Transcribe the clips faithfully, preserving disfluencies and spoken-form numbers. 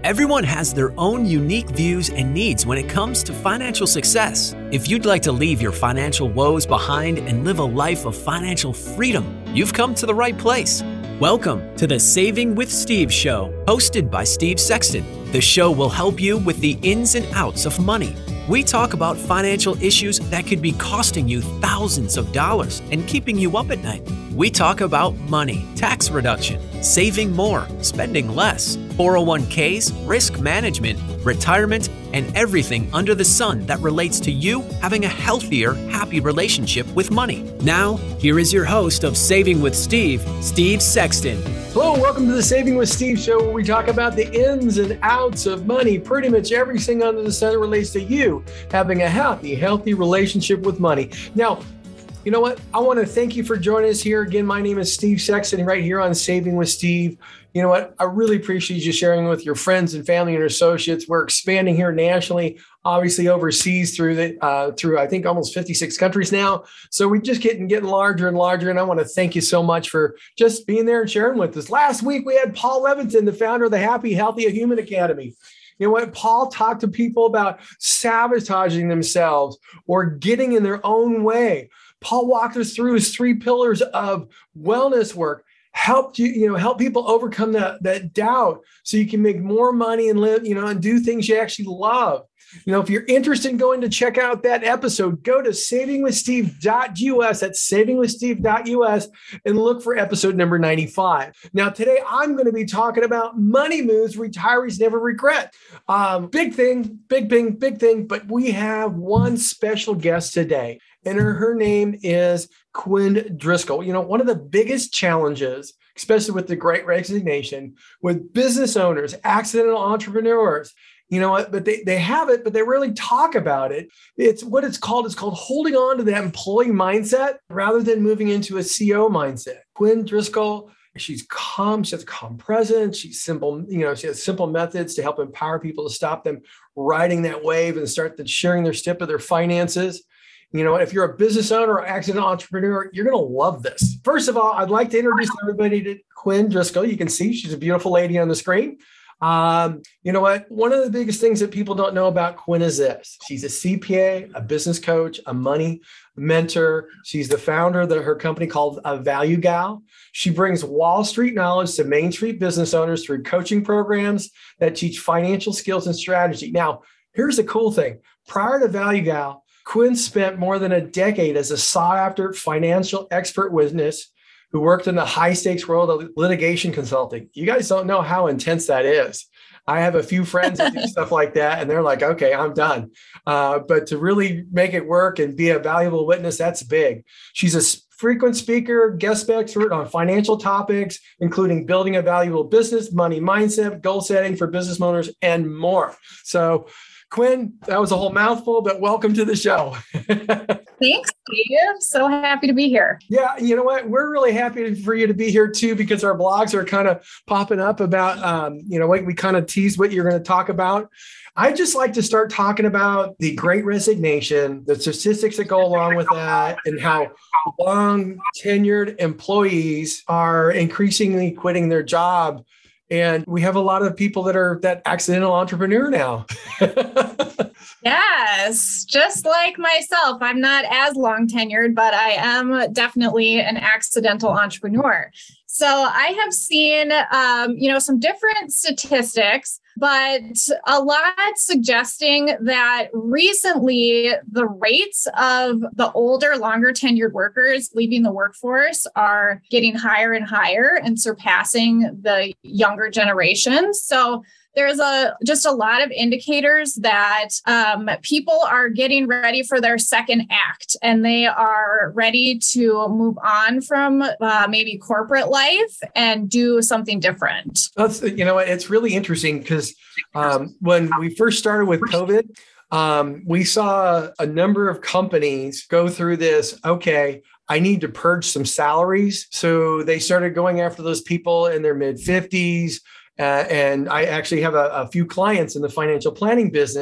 Everyone has their own unique views and needs when it comes to financial success. If you'd like to leave your financial woes behind and live a life of financial freedom, you've come to the right place. Welcome to the Saving with Steve show, hosted by Steve Sexton. The show will help you with the ins and outs of money. We talk about financial issues that could be costing you thousands of dollars and keeping you up at night. We talk about money, tax reduction, saving more, spending less, four oh one k's, risk management, retirement, and everything under the sun that relates to you having a healthier, happy relationship with money. Now, here is your host of Saving with Steve, Steve Sexton. Hello, welcome to the Saving with Steve show, where we talk about the ins and outs of money, pretty much everything under the sun that relates to you having a happy, healthy relationship with money. Now, you know what? I want to thank you for joining us here. Again, my name is Steve Sexton, right here on Saving with Steve. You know what? I really appreciate you sharing with your friends and family and associates. We're expanding here nationally, obviously overseas through the uh, through I think almost fifty-six countries now. So we're just getting getting larger and larger. And I want to thank you so much for just being there and sharing with us. Last week we had Paul Leviton, the founder of the Happy, Healthy Human Academy. You know what? Paul talked to people about sabotaging themselves or getting in their own way. Paul walked us through his three pillars of wellness work, helped you, you know, help people overcome that, that doubt so you can make more money and live, you know, and do things you actually love. You know, if you're interested in going to check out that episode, go to saving with steve dot U S. That's saving with steve dot U S and look for episode number ninety-five. Now, today I'm going to be talking about money moves retirees never regret. Um, big thing, big thing, big thing. But we have one special guest today, and her, her name is Quinn Driscoll. You know, one of the biggest challenges, especially with the Great Resignation, with business owners, accidental entrepreneurs, you know what, but they, they have it, but they really talk about it. It's what it's called. It's called holding on to that employee mindset rather than moving into a C E O mindset. Quinn Driscoll, she's calm. She has a calm presence. She's simple. You know, she has simple methods to help empower people to stop them riding that wave and start the sharing their step of their finances. You know, if you're a business owner or accidental entrepreneur, you're going to love this. First of all, I'd like to introduce everybody to Quinn Driscoll. You can see she's a beautiful lady on the screen. Um, you know what? One of the biggest things that people don't know about Quinn is this. She's a C P A, a business coach, a money mentor. She's the founder of the, her company called uh, Value Gal. She brings Wall Street knowledge to Main Street business owners through coaching programs that teach financial skills and strategy. Now, here's the cool thing. Prior to Value Gal, Quinn spent more than a decade as a sought-after financial expert witness who worked in the high-stakes world of litigation consulting. You guys don't know how intense that is. I have a few friends that do stuff like that, and they're like, okay, I'm done. Uh, but to really make it work and be a valuable witness, that's big. She's a frequent speaker, guest expert on financial topics, including building a valuable business, money mindset, goal setting for business owners, and more. So, Quinn, that was a whole mouthful, but welcome to the show. Thanks, Steve. So happy to be here. Yeah, you know what? We're really happy for you to be here too, because our blogs are kind of popping up about, um, you know, we, we kind of tease what you're going to talk about. I'd just like to start talking about the Great Resignation, the statistics that go along with that, and how long tenured employees are increasingly quitting their job. And we have a lot of people that are that accidental entrepreneur now. Yes, just like myself. I'm not as long tenured, but I am definitely an accidental entrepreneur. So I have seen, um, you know, some different statistics, but a lot suggesting that recently the rates of the older, longer tenured workers leaving the workforce are getting higher and higher and surpassing the younger generations. So there's a just a lot of indicators that um, people are getting ready for their second act, and they are ready to move on from uh, maybe corporate life and do something different. That's, you know, it's really interesting because um, when we first started with COVID, um, we saw a number of companies go through this. Okay, I need to purge some salaries. So they started going after those people in their mid fifties. Uh, and I actually have a, a few clients in the financial planning business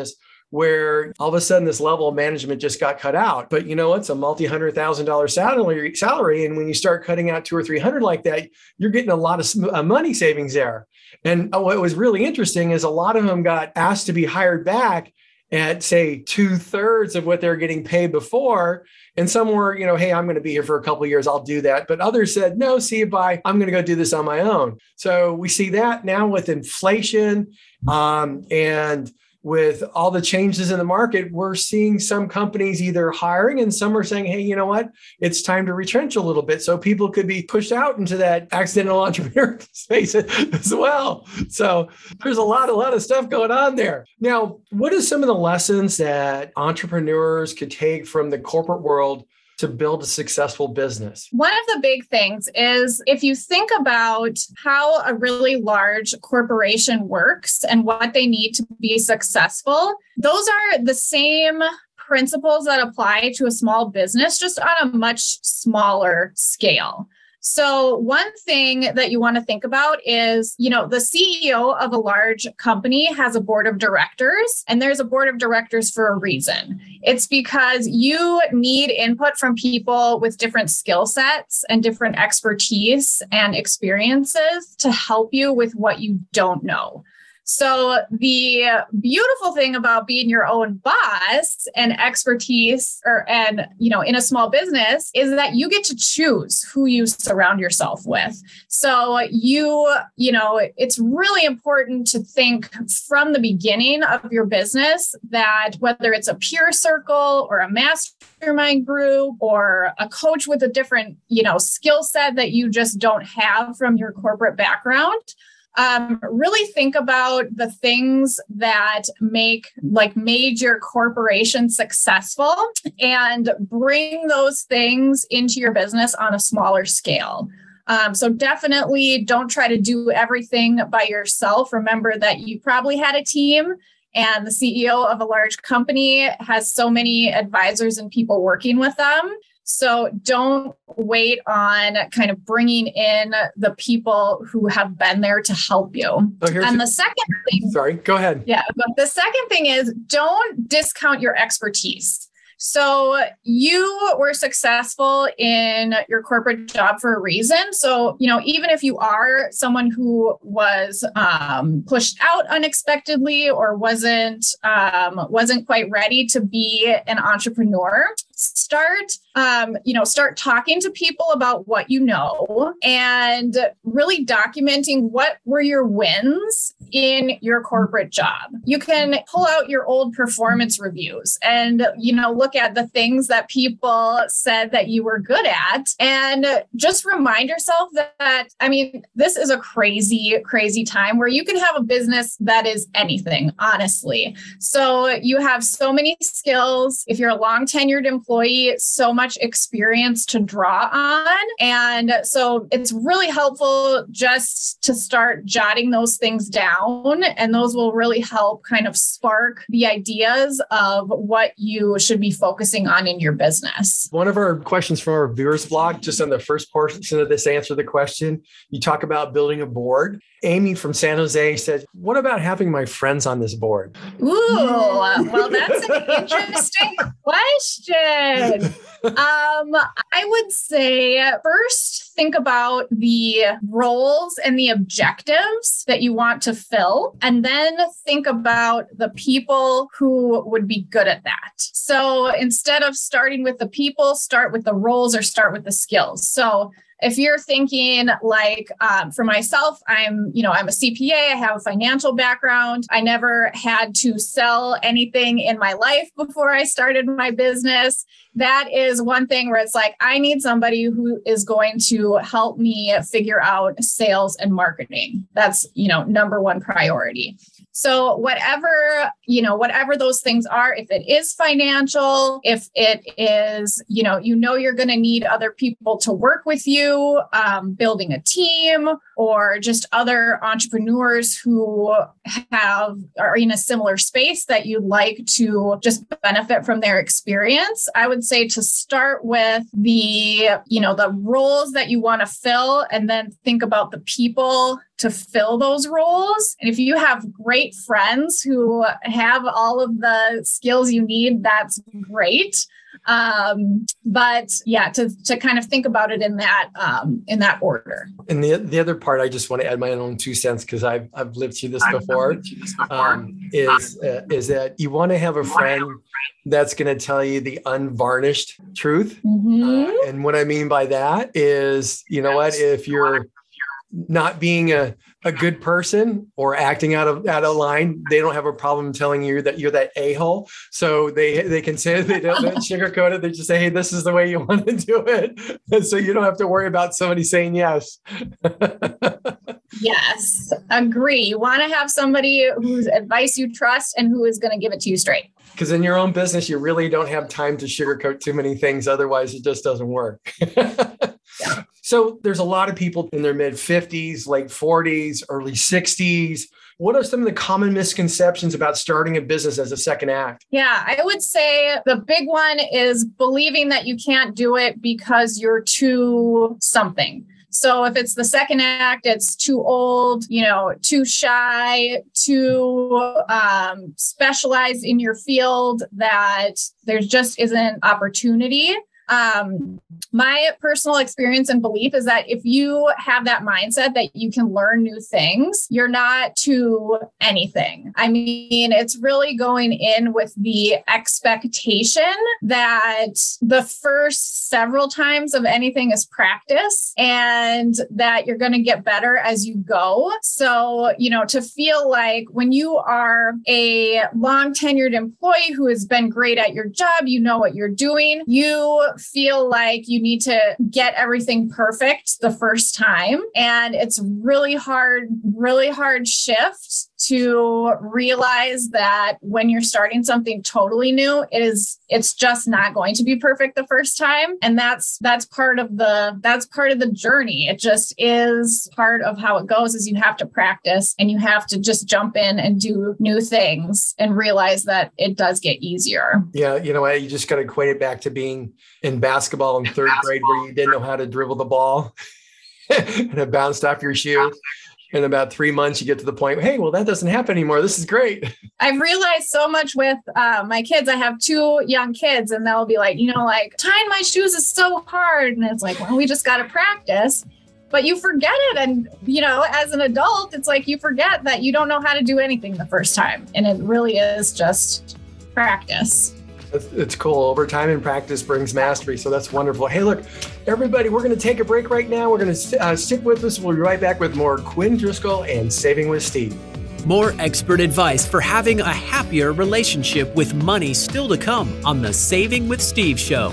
where all of a sudden this level of management just got cut out. But you know, it's a multi-hundred thousand dollar salary, salary. And when you start cutting out two or three hundred like that, you're getting a lot of money savings there. And what was really interesting is a lot of them got asked to be hired back at, say, two thirds of what they're getting paid before. And some were, you know, hey, I'm going to be here for a couple of years. I'll do that. But others said, no, see you, bye. I'm going to go do this on my own. So we see that now with inflation um, and with all the changes in the market, we're seeing some companies either hiring and some are saying, hey, you know what? It's time to retrench a little bit. So people could be pushed out into that accidental entrepreneur space as well. So there's a lot, a lot of stuff going on there. Now, what are some of the lessons that entrepreneurs could take from the corporate world to build a successful business? One of the big things is if you think about how a really large corporation works and what they need to be successful, those are the same principles that apply to a small business, just on a much smaller scale. So one thing that you want to think about is, you know, the C E O of a large company has a board of directors, and there's a board of directors for a reason. It's because you need input from people with different skill sets and different expertise and experiences to help you with what you don't know. So the beautiful thing about being your own boss and expertise or, and, you know, in a small business is that you get to choose who you surround yourself with. So you, you know, it's really important to think from the beginning of your business that whether it's a peer circle or a mastermind group or a coach with a different, you know, skill set that you just don't have from your corporate background, Um, really think about the things that make like major corporations successful and bring those things into your business on a smaller scale. Um, so definitely don't try to do everything by yourself. Remember that you probably had a team, and the C E O of a large company has so many advisors and people working with them. So don't wait on kind of bringing in the people who have been there to help you. Oh, and the second thing, sorry, go ahead. Yeah. But the second thing is don't discount your expertise. So you were successful in your corporate job for a reason. So, you know, even if you are someone who was um, pushed out unexpectedly or wasn't um, wasn't quite ready to be an entrepreneur, start, um, you know, start talking to people about what you know and really documenting what were your wins in your corporate job. You can pull out your old performance reviews and, you know, look at the things that people said that you were good at and just remind yourself that, that, I mean, this is a crazy, crazy time where you can have a business that is anything, honestly. So you have so many skills. If you're a long tenured employee, so much experience to draw on. And so it's really helpful just to start jotting those things down. And those will really help kind of spark the ideas of what you should be focusing on in your business. One of our questions from our viewers blog, just on the first portion of this answer the question, you talk about building a board. Amy from San Jose said, what about having my friends on this board? Ooh, well, that's an interesting question. Um, I would say first, think about the roles and the objectives that you want to fill, and then think about the people who would be good at that. So instead of starting with the people, start with the roles or start with the skills. So if you're thinking like, um, for myself, I'm, you know, I'm a C P A, I have a financial background. I never had to sell anything in my life before I started my business. That is one thing where it's like, I need somebody who is going to help me figure out sales and marketing. That's, you know, number one priority. So whatever, you know, whatever those things are, if it is financial, if it is, you know, you know, you're going to need other people to work with you, you, um, building a team, or just other entrepreneurs who have are in a similar space that you'd like to just benefit from their experience, I would say to start with the, you know, the roles that you want to fill, and then think about the people to fill those roles. And if you have great friends who have all of the skills you need, that's great. Um, but yeah, to, to kind of think about it in that, um, in that order. And the, the other part, I just want to add my own two cents, because I've, I've lived through this before, through this before. Um, is, uh, is that you want to have a friend that's going to tell you the unvarnished truth. Mm-hmm. Uh, and what I mean by that is, you know what, if you're not being a, a good person or acting out of out of line, they don't have a problem telling you that you're that a-hole. So they they can say, they don't, don't sugarcoat it. They just say, hey, this is the way you want to do it. And so you don't have to worry about somebody saying yes. Yes, agree. You want to have somebody whose advice you trust and who is going to give it to you straight. Because in your own business, you really don't have time to sugarcoat too many things. Otherwise, it just doesn't work. Yeah. So there's a lot of people in their mid fifties, late forties, early sixties. What are some of the common misconceptions about starting a business as a second act? Yeah, I would say the big one is believing that you can't do it because you're too something. So if it's the second act, it's too old, you know, too shy, too um, specialized in your field, that there just isn't opportunity. Um, my personal experience and belief is that if you have that mindset that you can learn new things, you're not to anything. I mean, it's really going in with the expectation that the first several times of anything is practice, and that you're going to get better as you go. So, you know, to feel like when you are a long tenured employee who has been great at your job, you know what you're doing, you feel like you need to get everything perfect the first time. And it's really hard, really hard shift to realize that when you're starting something totally new, it is, it's just not going to be perfect the first time. And that's, that's part of the, that's part of the journey. It just is part of how it goes, is you have to practice and you have to just jump in and do new things and realize that it does get easier. Yeah. You know what? You just got to equate it back to being in basketball in third grade, where you didn't know how to dribble the ball and it bounced off your shoe. In about three months, you get to the point, hey, well, that doesn't happen anymore. This is great. I've realized so much with uh, my kids. I have two young kids, and they'll be like, you know, like tying my shoes is so hard. And it's like, well, we just got to practice. But you forget it. And, you know, as an adult, it's like you forget that you don't know how to do anything the first time. And it really is just practice. It's cool. Over time and practice brings mastery. So that's wonderful. Hey, look, everybody, we're going to take a break right now. We're going to uh, stick with us. We'll be right back with more Quinn Driscoll and Saving with Steve. More expert advice for having a happier relationship with money still to come on the Saving with Steve show.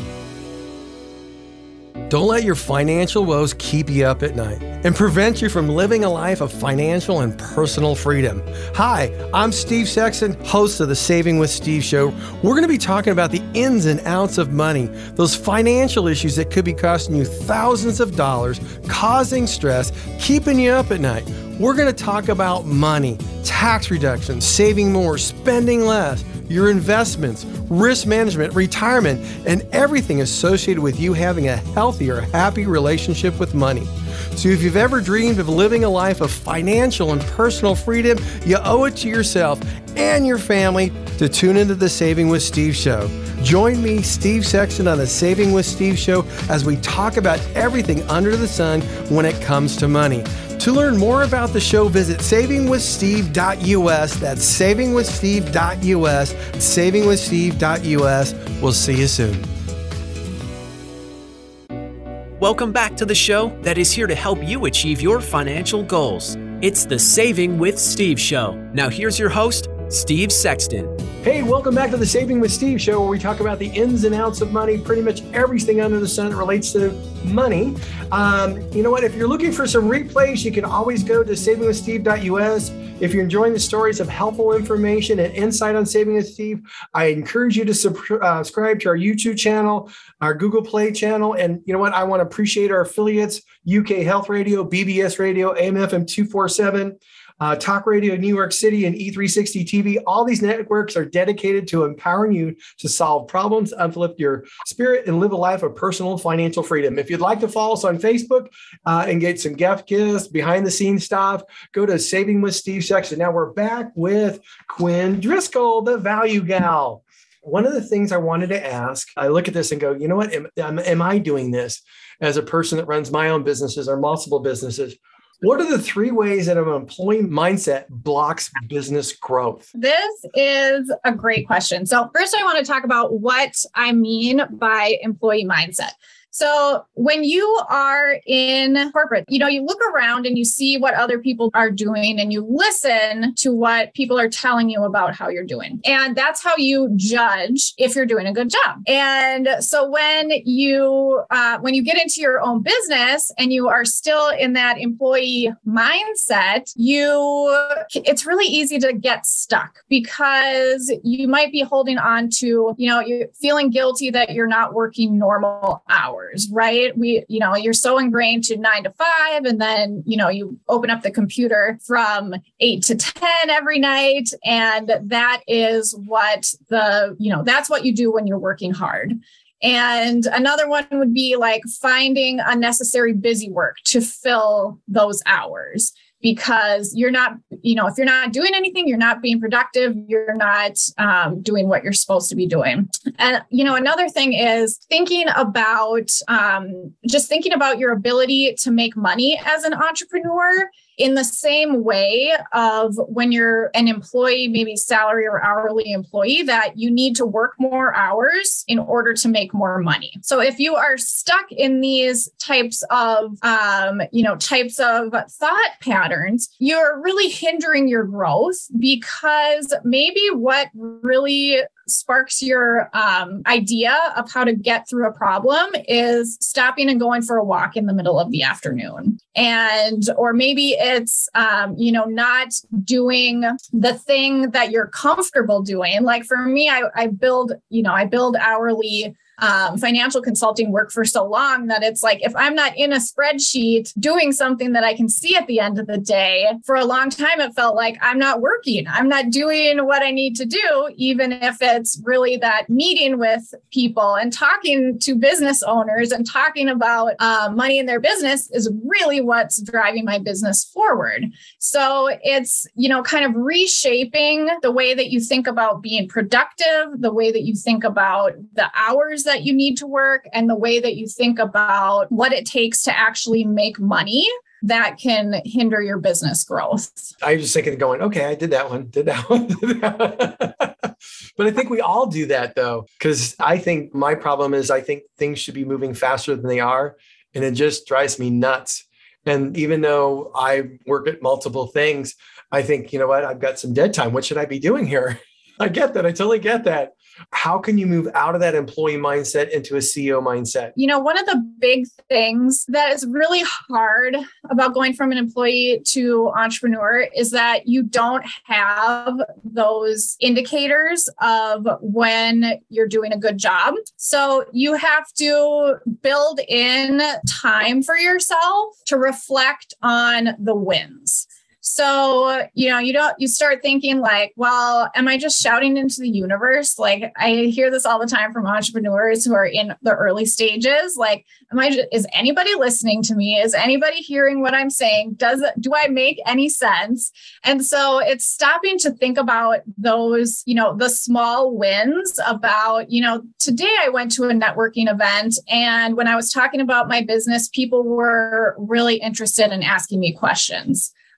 Don't let your financial woes keep you up at night and prevent you from living a life of financial and personal freedom. Hi, I'm Steve Sexton, host of the Saving with Steve show. We're going to be talking about the ins and outs of money, those financial issues that could be costing you thousands of dollars, causing stress, keeping you up at night. We're going to talk about money, tax reduction, saving more, spending less, your investments, risk management, retirement, and everything associated with you having a healthier, happy relationship with money. So if you've ever dreamed of living a life of financial and personal freedom, you owe it to yourself and your family to tune into the Saving with Steve show. Join me, Steve Sexton, on the Saving with Steve show as we talk about everything under the sun when it comes to money. To learn more about the show, visit saving with steve dot u s. That's saving with steve dot u s, saving with steve dot u s. We'll see you soon. Welcome back to the show that is here to help you achieve your financial goals. It's the Saving with Steve show. Now here's your host, Steve Sexton. Hey, welcome back to the Saving with Steve show, where we talk about the ins and outs of money, pretty much everything under the sun that relates to money. Um, you know what? If you're looking for some replays, you can always go to saving with steve dot u s. If you're enjoying the stories of helpful information and insight on Saving with Steve, I encourage you to sub- uh, subscribe to our YouTube channel, our Google Play channel. And you know what? I want to appreciate our affiliates, U K Health Radio, B B S Radio, A M F M two forty-seven. Uh, Talk Radio New York City, and E three sixty T V. All these networks are dedicated to empowering you to solve problems, uplift your spirit, and live a life of personal financial freedom. If you'd like to follow us on Facebook uh, and get some guest gifts, behind the scenes stuff, go to Saving with Steve section. Now we're back with Quinn Driscoll, the value gal. One of the things I wanted to ask, I look at this and go, you know what, am, am, am I doing this as a person that runs my own businesses or multiple businesses? What are the three ways that an employee mindset blocks business growth? This is a great question. So first, I want to talk about what I mean by employee mindset. So when you are in corporate, you know, you look around and you see what other people are doing and you listen to what people are telling you about how you're doing. And that's how you judge if you're doing a good job. And so when you uh, when you get into your own business and you are still in that employee mindset, you it's really easy to get stuck because you might be holding on to, you know, you're feeling guilty that you're not working normal hours. Right? We, you know, you're so ingrained to nine to five, and then, you know, you open up the computer from eight to ten every night. And that is what the, you know, that's what you do when you're working hard. And another one would be like finding unnecessary busy work to fill those hours. Because you're not, you know, if you're not doing anything, you're not being productive, you're not um, doing what you're supposed to be doing. And, you know, another thing is thinking about, um, just thinking about your ability to make money as an entrepreneur in the same way of when you're an employee, maybe salary or hourly employee, that you need to work more hours in order to make more money. So if you are stuck in these types of, um, you know, types of thought patterns, you're really hindering your growth, because maybe what really sparks your um, idea of how to get through a problem is stopping and going for a walk in the middle of the afternoon. And, or maybe it's, um, you know, not doing the thing that you're comfortable doing. Like for me, I, I build, you know, I build hourly Um, financial consulting work for so long that it's like, if I'm not in a spreadsheet doing something that I can see at the end of the day, for a long time, it felt like I'm not working. I'm not doing what I need to do, even if it's really that meeting with people and talking to business owners and talking about uh, money in their business is really what's driving my business forward. So it's, you know, kind of reshaping the way that you think about being productive, the way that you think about the hours that you need to work, and the way that you think about what it takes to actually make money that can hinder your business growth. I was just thinking going, okay, I did that one, did that one. Did that one. But I think we all do that though, because I think my problem is I think things should be moving faster than they are. And it just drives me nuts. And even though I work at multiple things, I think, you know what, I've got some dead time. What should I be doing here? I get that. I totally get that. How can you move out of that employee mindset into a C E O mindset? You know, one of the big things that is really hard about going from an employee to entrepreneur is that you don't have those indicators of when you're doing a good job. So you have to build in time for yourself to reflect on the wins. So, you know, you don't, you start thinking like, well, am I just shouting into the universe? Like I hear this all the time from entrepreneurs who are in the early stages. Like, am I, just, is anybody listening to me? Is anybody hearing what I'm saying? Does it, do I make any sense? And so it's stopping to think about those, you know, the small wins about, you know, today I went to a networking event, and when I was talking about my business, people were really interested in asking me questions.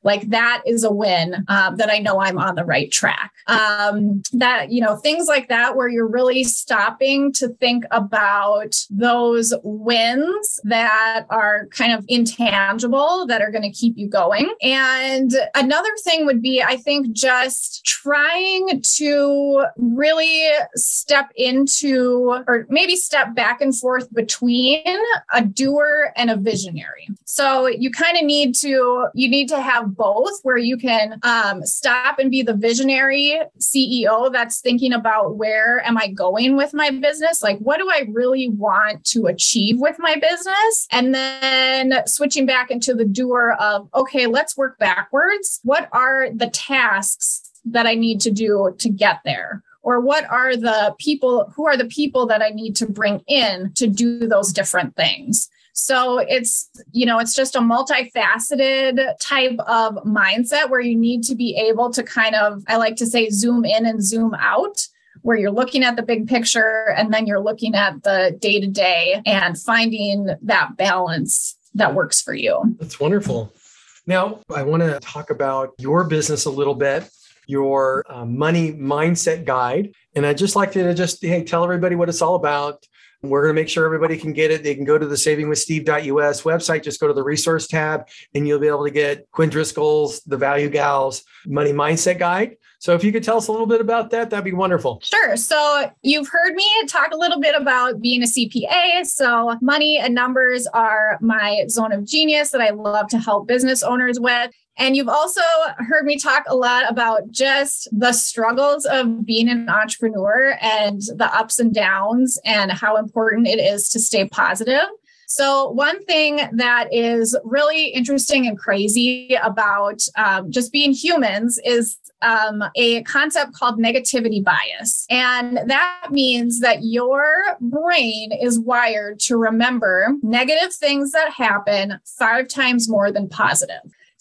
like that is a win, um, that I know I'm on the right track. Um, that, you know, things like that, where you're really stopping to think about those wins that are kind of intangible, that are going to keep you going. And another thing would be, I think, just trying to really step into, or maybe step back and forth between a doer and a visionary. So you kind of need to, you need to have both, where you can um, stop and be the visionary C E O that's thinking about, where am I going with my business? Like, what do I really want to achieve with my business? And then switching back into the doer of, okay, let's work backwards. What are the tasks that I need to do to get there? Or what are the people, who are the people that I need to bring in to do those different things? So it's, you know, it's just a multifaceted type of mindset, where you need to be able to kind of, I like to say, zoom in and zoom out, where you're looking at the big picture and then you're looking at the day to day and finding that balance that works for you. That's wonderful. Now, I want to talk about your business a little bit, your uh, money mindset guide. And I'd just like to just, hey, tell everybody what it's all about. We're going to make sure everybody can get it. They can go to the saving with steve dot U S website, just go to the resource tab, and you'll be able to get Quinn Driscoll's, the Value Gals Money Mindset Guide. So if you could tell us a little bit about that, that'd be wonderful. Sure. So you've heard me talk a little bit about being a C P A. So money and numbers are my zone of genius that I love to help business owners with. And you've also heard me talk a lot about just the struggles of being an entrepreneur and the ups and downs, and how important it is to stay positive. So one thing that is really interesting and crazy about um, just being humans is um, a concept called negativity bias. And that means that your brain is wired to remember negative things that happen five times more than positive.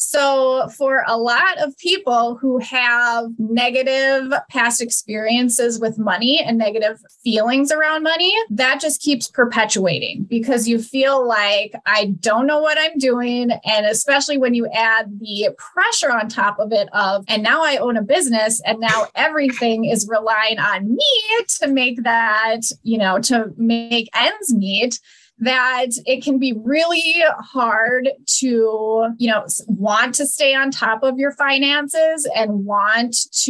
So for a lot of people who have negative past experiences with money and negative feelings around money, that just keeps perpetuating, because you feel like, I don't know what I'm doing. And especially when you add the pressure on top of it of, and now I own a business, and now everything is relying on me to make that, you know, to make ends meet, that it can be really hard to, you know, want to stay on top of your finances and want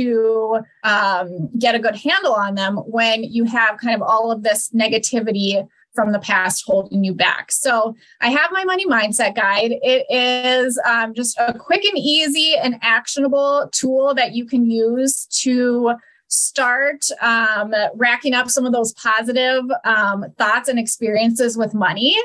to um, get a good handle on them when you have kind of all of this negativity from the past holding you back. So I have my money mindset guide. It is um, just a quick and easy and actionable tool that you can use to start um, racking up some of those positive um, thoughts and experiences with money,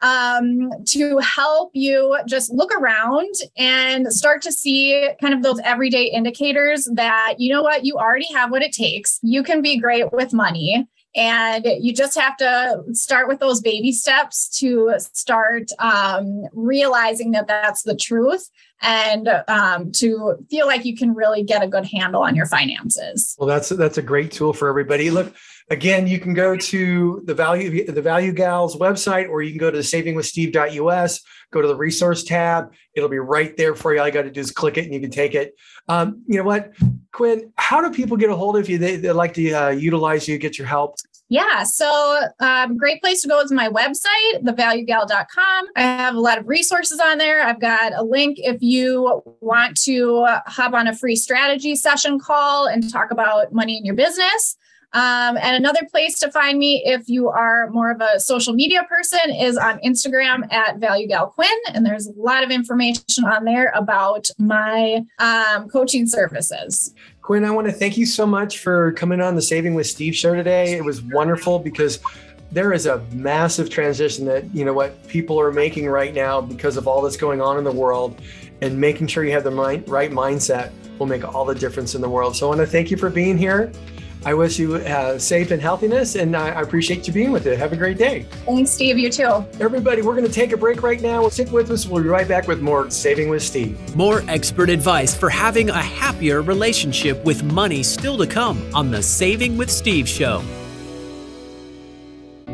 um, to help you just look around and start to see kind of those everyday indicators that, you know what, you already have what it takes. You can be great with money. And you just have to start with those baby steps to start um, realizing that that's the truth, and um, to feel like you can really get a good handle on your finances. Well, that's that's a great tool for everybody. Look, again, you can go to the Value the Value Gals website, or you can go to the saving with steve dot U S, go to the resource tab. It'll be right there for you. All you got to do is click it and you can take it. Um, you know what, Quinn, how do people get a hold of you? They, they like to uh, utilize you, get your help. Yeah. So um, great place to go is my website, the value gal dot com. I have a lot of resources on there. I've got a link if you want to hop on a free strategy session call and talk about money in your business. Um, and another place to find me, if you are more of a social media person, is on Instagram at ValueGalQuinn. And there's a lot of information on there about my um, coaching services. Quinn, I want to thank you so much for coming on the Saving with Steve show today. It was wonderful, because there is a massive transition that, you know what, people are making right now because of all that's going on in the world, and making sure you have the mind, right mindset will make all the difference in the world. So I want to thank you for being here. I wish you uh, safe and healthiness, and I appreciate you being with it. Have a great day. Thanks, Steve. You too. Everybody, we're going to take a break right now. Stick with us. We'll be right back with more Saving with Steve. More expert advice for having a happier relationship with money still to come on the Saving with Steve show.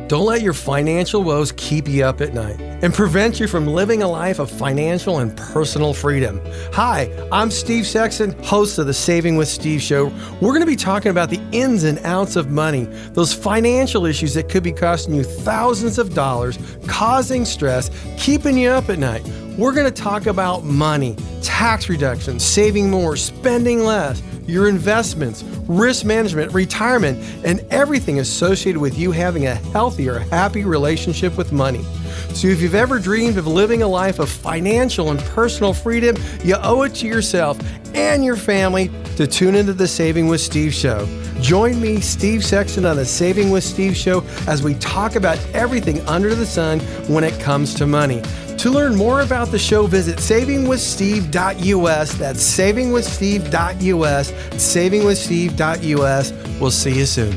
Don't let your financial woes keep you up at night and prevent you from living a life of financial and personal freedom. Hi, I'm Steve Sexton, host of the Saving with Steve show. We're going to be talking about the ins and outs of money, those financial issues that could be costing you thousands of dollars, causing stress, keeping you up at night. We're going to talk about money, tax reduction, saving more, spending less, your investments, risk management, retirement, and everything associated with you having a healthier, happy relationship with money. So if you've ever dreamed of living a life of financial and personal freedom, you owe it to yourself and your family to tune into the Saving with Steve show. Join me, Steve Sexton, on the Saving with Steve show as we talk about everything under the sun when it comes to money. To learn more about the show, visit saving with steve dot u s. That's saving with steve dot u s, saving with steve dot u s. We'll see you soon.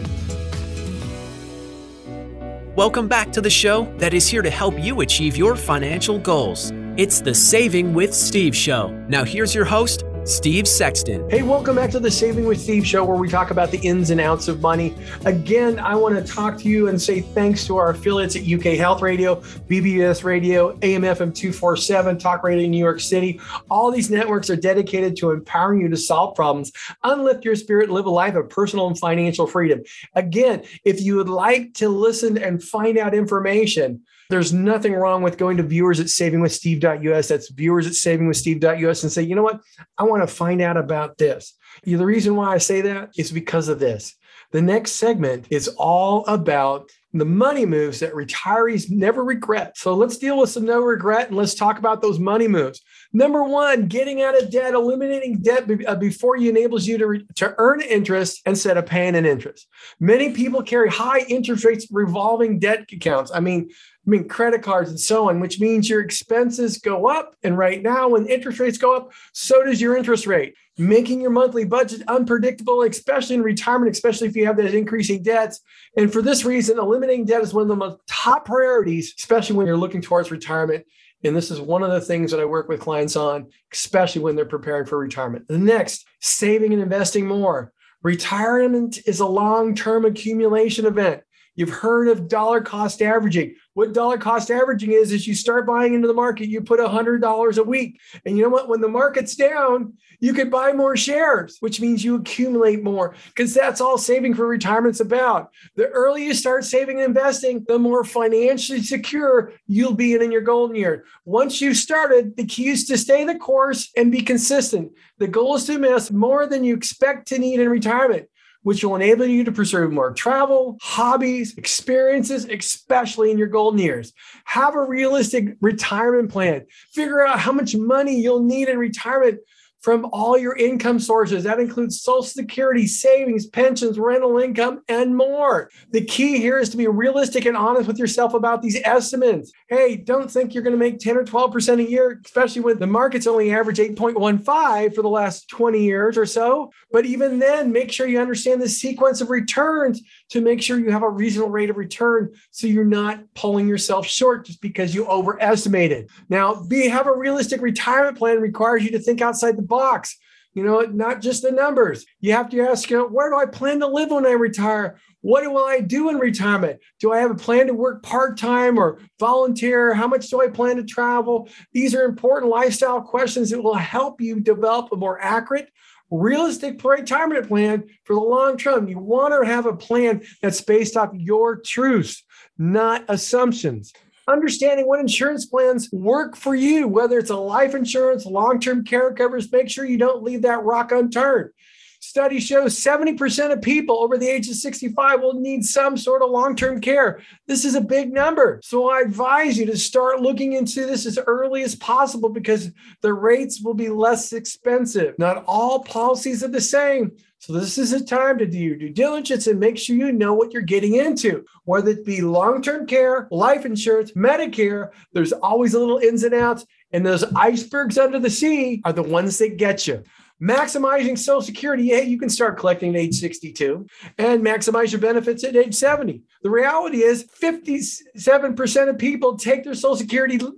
Welcome back to the show that is here to help you achieve your financial goals. It's the Saving with Steve show. Now here's your host, Steve Sexton. Hey, welcome back to the Saving with Steve show, where we talk about the ins and outs of money. Again, I want to talk to you and say thanks to our affiliates at U K Health Radio, B B S Radio, A M F M two forty-seven, Talk Radio in New York City. All these networks are dedicated to empowering you to solve problems, uplift your spirit, and live a life of personal and financial freedom. Again, if you would like to listen and find out information, there's nothing wrong with going to viewers at saving with steve dot u s. That's viewers at saving with steve dot u s and say, you know what? I want to find out about this. The reason why I say that is because of this. The next segment is all about the money moves that retirees never regret. So let's deal with some no regret and let's talk about those money moves. Number one, getting out of debt, eliminating debt before you enables you to, re- to earn interest instead of paying an interest. Many people carry high interest rates revolving debt accounts. I mean, I mean, credit cards and so on, which means your expenses go up. And right now, when interest rates go up, so does your interest rate, making your monthly budget unpredictable, especially in retirement, especially if you have those increasing debts. And for this reason, eliminating debt is one of the most top priorities, especially when you're looking towards retirement. And this is one of the things that I work with clients on, especially when they're preparing for retirement. The next, saving and investing more. Retirement is a long-term accumulation event. You've heard of dollar cost averaging. What dollar cost averaging is, is you start buying into the market, you put one hundred dollars a week. And you know what? When the market's down, you can buy more shares, which means you accumulate more, because that's all saving for retirement's about. The earlier you start saving and investing, the more financially secure you'll be in, in your golden year. Once you've started, the key is to stay the course and be consistent. The goal is to invest more than you expect to need in retirement, which will enable you to pursue more travel, hobbies, experiences, especially in your golden years. Have a realistic retirement plan. Figure out how much money you'll need in retirement from all your income sources. That includes Social Security, savings, pensions, rental income, and more. The key here is to be realistic and honest with yourself about these estimates. Hey, don't think you're going to make ten or twelve percent a year, especially when the market's only averaged eight point one five for the last twenty years or so. But even then, make sure you understand the sequence of returns to make sure you have a reasonable rate of return so you're not pulling yourself short just because you overestimated. Now, be, have a realistic retirement plan requires you to think outside the box. You know, not just the numbers. You have to ask, you know, where do I plan to live when I retire? What will I do in retirement? Do I have a plan to work part-time or volunteer? How much do I plan to travel? These are important lifestyle questions that will help you develop a more accurate, realistic retirement plan for the long term. You want to have a plan that's based off your truths, not assumptions. Understanding what insurance plans work for you, whether it's a life insurance, long-term care covers, make sure you don't leave that rock unturned. Study shows seventy percent of people over the age of sixty-five will need some sort of long-term care. This is a big number. So I advise you to start looking into this as early as possible because the rates will be less expensive. Not all policies are the same. So this is a time to do your due diligence and make sure you know what you're getting into, whether it be long-term care, life insurance, Medicare. There's always a little ins and outs, and those icebergs under the sea are the ones that get you. Maximizing Social Security, yeah, you can start collecting at age sixty-two and maximize your benefits at age seventy. The reality is fifty-seven percent of people take their Social Security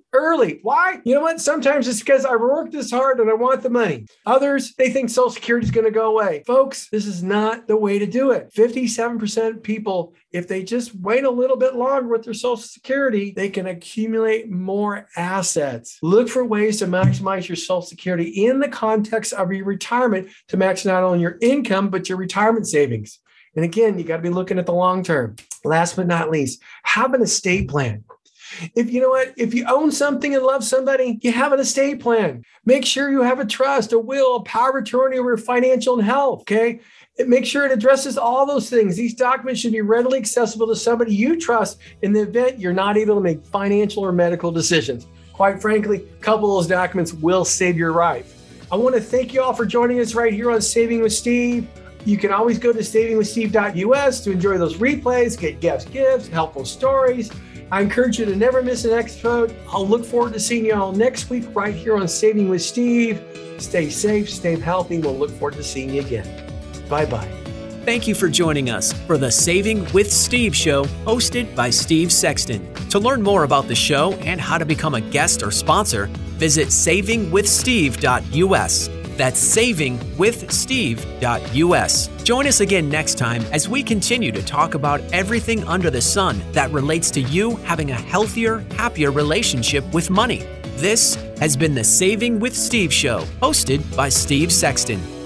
early. Why? You know what? Sometimes it's because I worked this hard and I want the money. Others, they think Social Security is going to go away. Folks, this is not the way to do it. fifty-seven percent of people, if they just wait a little bit longer with their Social Security, they can accumulate more assets. Look for ways to maximize your Social Security in the context of your retirement to match not only your income, but your retirement savings. And again, you got to be looking at the long term. Last but not least, have an estate plan. If you know what, if you own something and love somebody, you have an estate plan. Make sure you have a trust, a will, a power of attorney over financial and health. Okay. Make sure it addresses all those things. These documents should be readily accessible to somebody you trust in the event you're not able to make financial or medical decisions. Quite frankly, a couple of those documents will save your life. I want to thank you all for joining us right here on Saving with Steve. You can always go to saving with steve dot u s to enjoy those replays, get guest gifts, helpful stories. I encourage you to never miss an episode. I'll look forward to seeing you all next week right here on Saving with Steve. Stay safe, stay healthy. We'll look forward to seeing you again. Bye-bye. Thank you for joining us for the Saving with Steve show hosted by Steve Sexton. To learn more about the show and how to become a guest or sponsor, visit saving with steve dot u s. That's saving with steve dot u s. Join us again next time as we continue to talk about everything under the sun that relates to you having a healthier, happier relationship with money. This has been the Saving with Steve show, hosted by Steve Sexton.